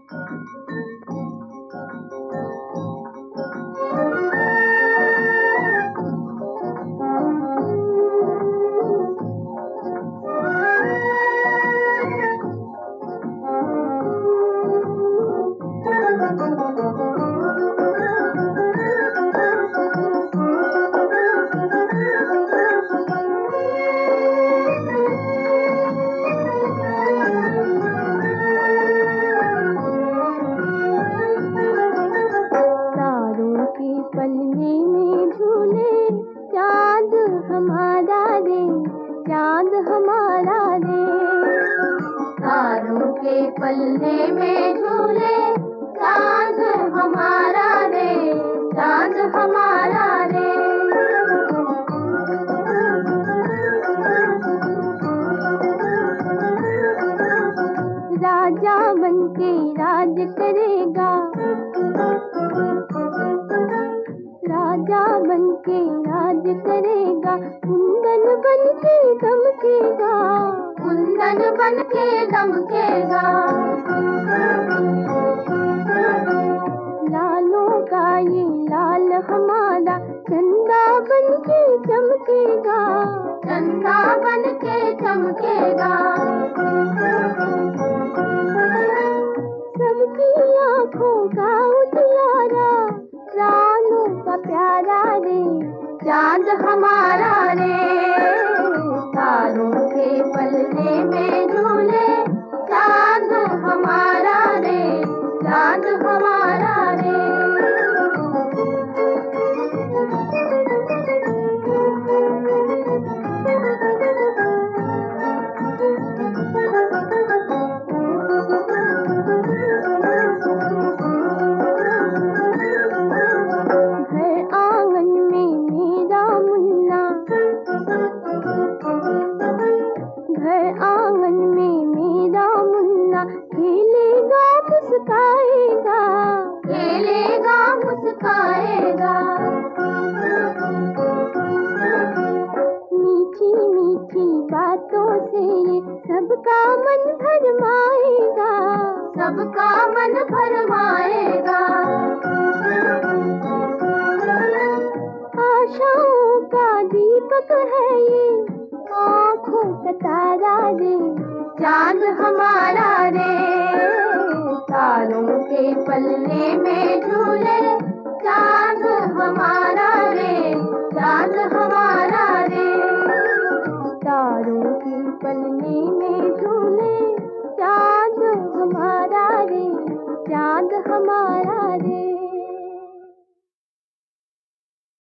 पलने में झूले चाँद हमारा रे, चाँद हमारा रे। तारों के पलने में झूले चाँद हमारा रे, चाँद हमारा रे। राजा बनके राज करेगा, राजा बनके राज करेगा, कुंदन बनके दमकेगा, कुंदन बनके दमकेगा। लालों का ये लाल हमारा चंदा बनके चमकेगा, चंदा बनके चमकेगा। सबकी आँखों का उजियारा, प्राणों का प्यारा रे, चाँद हमारा रे। तारों के पलने में झूले चाँद हमारा रे, चाँद हमारा रे। खेलेगा मुस्काएगा, खेलेगा मुस्काएगा। मीठी मीठी बातों से ये सबका मन भरमाएगा, सबका मन भरमाएगा। आशाओं का दीपक है ये, आँखों का तारा रे, चाँद हमारा रे। तारों के पलने में झूले चाँद हमारा रे, चाँद हमारा रे। तारों के पलने में झूले चाँद हमारा रे, चाँद हमारा रे।